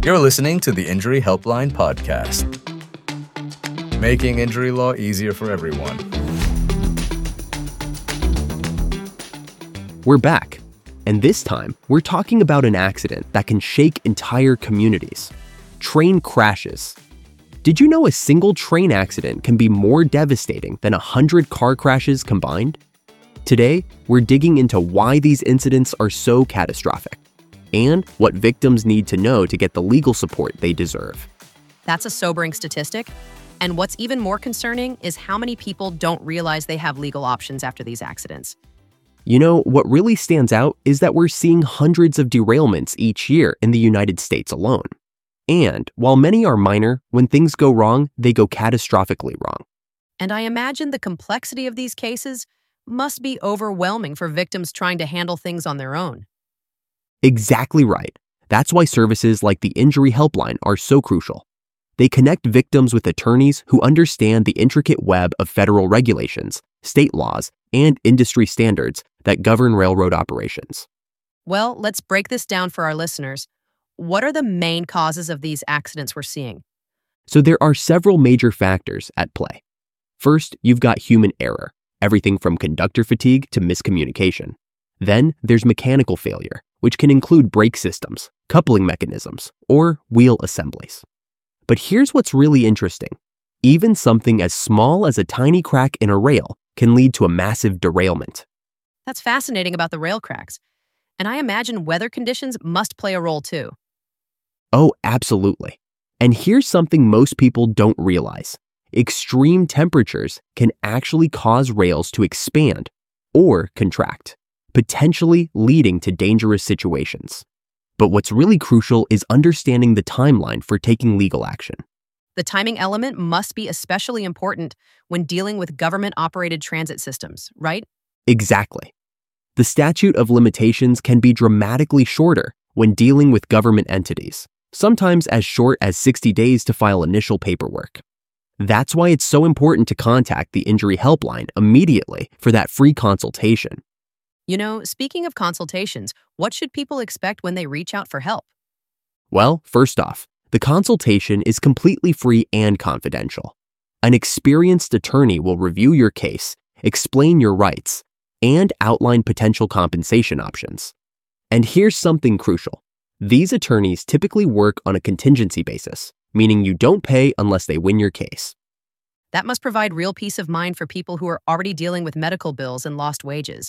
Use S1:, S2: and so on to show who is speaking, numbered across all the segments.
S1: You're listening to the Injury Helpline Podcast, making injury law easier for everyone.
S2: We're back, and this time we're talking about an accident that can shake entire communities: train crashes. Did you know a single train accident can be more devastating than 100 car crashes combined? Today, we're digging into why these incidents are so catastrophic and what victims need to know to get the legal support they deserve.
S3: That's a sobering statistic. And what's even more concerning is how many people don't realize they have legal options after these accidents.
S2: You know, what really stands out is that we're seeing hundreds of derailments each year in the United States alone. And while many are minor, when things go wrong, they go catastrophically wrong.
S3: And I imagine the complexity of these cases must be overwhelming for victims trying to handle things on their own.
S2: Exactly right. That's why services like the Injury Helpline are so crucial. They connect victims with attorneys who understand the intricate web of federal regulations, state laws, and industry standards that govern railroad operations.
S3: Well, let's break this down for our listeners. What are the main causes of these accidents we're seeing?
S2: So there are several major factors at play. First, you've got human error, everything from conductor fatigue to miscommunication. Then there's mechanical failure, which can include brake systems, coupling mechanisms, or wheel assemblies. But here's what's really interesting. Even something as small as a tiny crack in a rail can lead to a massive derailment.
S3: That's fascinating about the rail cracks. And I imagine weather conditions must play a role too.
S2: Oh, absolutely. And here's something most people don't realize. Extreme temperatures can actually cause rails to expand or contract, potentially leading to dangerous situations. But what's really crucial is understanding the timeline for taking legal action.
S3: The timing element must be especially important when dealing with government-operated transit systems, right?
S2: Exactly. The statute of limitations can be dramatically shorter when dealing with government entities, sometimes as short as 60 days to file initial paperwork. That's why it's so important to contact the Injury Helpline immediately for that free consultation.
S3: You know, speaking of consultations, what should people expect when they reach out for help?
S2: Well, first off, the consultation is completely free and confidential. An experienced attorney will review your case, explain your rights, and outline potential compensation options. And here's something crucial. These attorneys typically work on a contingency basis, meaning you don't pay unless they win your case.
S3: That must provide real peace of mind for people who are already dealing with medical bills and lost wages.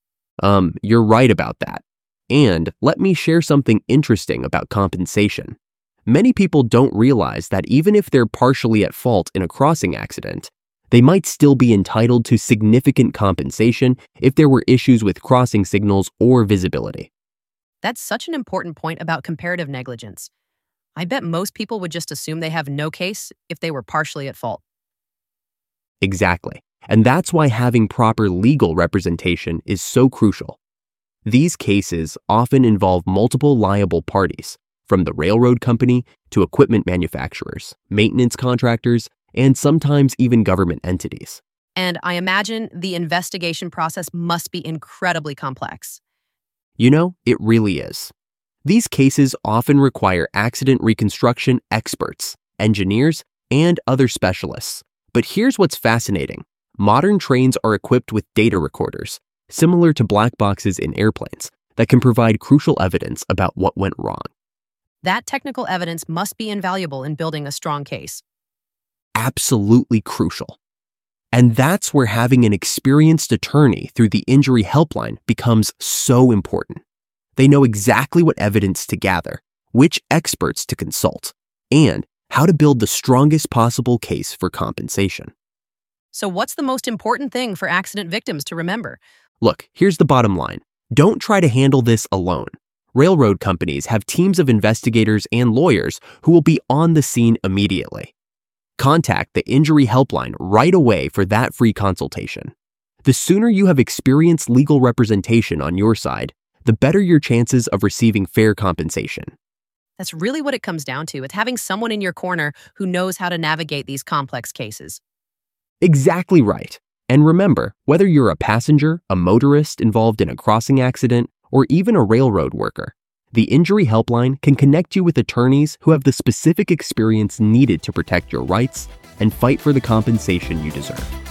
S2: You're right about that. And let me share something interesting about compensation. Many people don't realize that even if they're partially at fault in a crossing accident, they might still be entitled to significant compensation if there were issues with crossing signals or visibility.
S3: That's such an important point about comparative negligence. I bet most people would just assume they have no case if they were partially at fault.
S2: Exactly. And that's why having proper legal representation is so crucial. These cases often involve multiple liable parties, from the railroad company to equipment manufacturers, maintenance contractors, and sometimes even government entities.
S3: And I imagine the investigation process must be incredibly complex.
S2: You know, it really is. These cases often require accident reconstruction experts, engineers, and other specialists. But here's what's fascinating. Modern trains are equipped with data recorders, similar to black boxes in airplanes, that can provide crucial evidence about what went wrong.
S3: That technical evidence must be invaluable in building a strong case.
S2: Absolutely crucial. And that's where having an experienced attorney through the Injury Helpline becomes so important. They know exactly what evidence to gather, which experts to consult, and how to build the strongest possible case for compensation.
S3: So what's the most important thing for accident victims to remember?
S2: Look, here's the bottom line. Don't try to handle this alone. Railroad companies have teams of investigators and lawyers who will be on the scene immediately. Contact the Injury Helpline right away for that free consultation. The sooner you have experienced legal representation on your side, the better your chances of receiving fair compensation.
S3: That's really what it comes down to. It's having someone in your corner who knows how to navigate these complex cases.
S2: Exactly right. And remember, whether you're a passenger, a motorist involved in a crossing accident, or even a railroad worker, The Injury Helpline can connect you with attorneys who have the specific experience needed to protect your rights and fight for the compensation you deserve.